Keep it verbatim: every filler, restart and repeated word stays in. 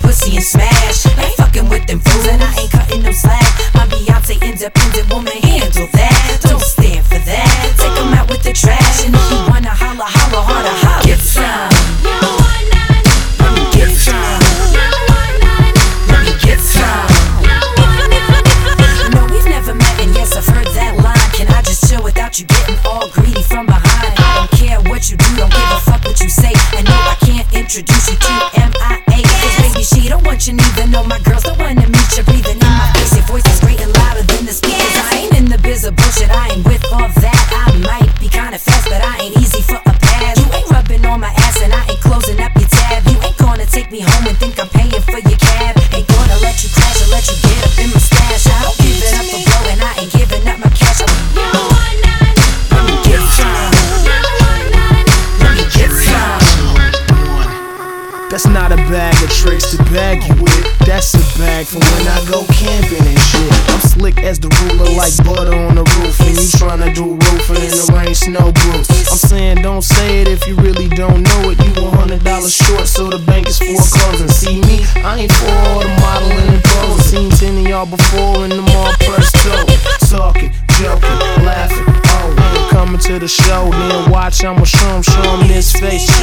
pussy and smash. Ain't fucking with them fools and I ain't cutting no slack. My Beyonce independent woman handle that. Don't stand for that. Take 'em out with the trash. And if you wanna holla, holla harder, holla. Get some. Let me get some. Let me get some. No, we've never met, and yes, I've heard that line. Can I just chill without you getting all greedy from behind? I don't care what you do, don't give a fuck what you say. And no, I can't introduce you to M I A. Cause baby, she don't want you neither. No, my girls don't wanna meet you. Breathing in my face, your voice is great and louder than the speakers. I ain't in the biz of bullshit, I ain't with all that. I might be kinda fast, but I ain't easy for a pass. You ain't rubbing on my ass and I ain't closing up your tab. You ain't gonna take me home and think I'm paying for your cab. Ain't gonna let you crash or let you get up in my stash. I don't give it up for blow and I ain't giving up my cash. Let me get some. Let me get some. That's not a bag of tricks to bag you with. That's a bag for when I go camping and shit. I'm slick as the ruler, like butter on the roof. And you tryna do roofing in the rain, snow boots. I'm saying don't say it if you really don't know it. You a hundred dollars short, so the bank is foreclosing. See me, I ain't for all the modeling and posing. Seen ten of y'all before in the mall press toe. Talking, joking, laughing, oh. Coming to the show, then watch, I'ma show 'em, show 'em this face.